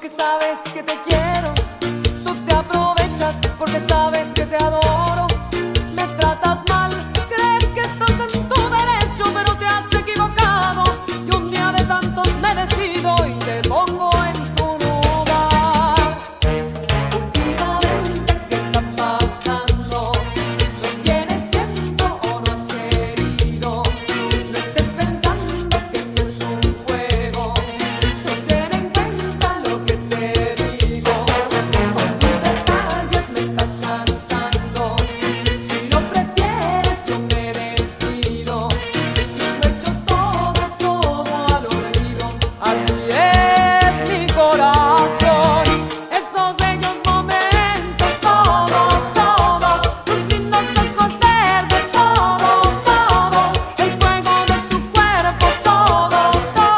porque sabes que te quiero. Tú te aprovechas porque sabes que te adoro. Me tratas mal, crees que estás en tu derecho, pero te has equivocado. Y un día de tantos me decido y te pongo en tu lugar. Últimamente, ¿qué está pasando? ¿No tienes tiempo o no has querido? No estés pensando que esto es un juego. Solo ten en cuenta lo que te digo. Con tus detalles me estás cansando. Si no prefieres, yo me despido. Lo he hecho todo al olvido. Así es mi corazón. Esos bellos momentos, todo. Tus lindos ojos verdes, todo. El fuego de tu cuerpo, todo.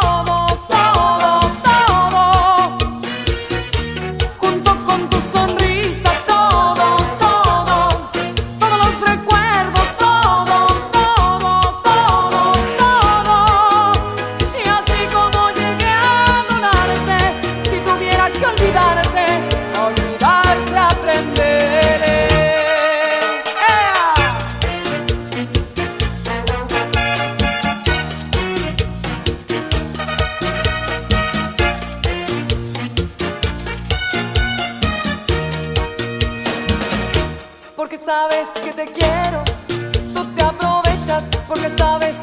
Junto con tu sonrisa, todo. Todos los recuerdos, todo. Y así como llegué a adorarte, si tuviera que olvidarte, aprenderé. ¡Ea! Porque sabes que te quiero, tú te aprovechas porque sabes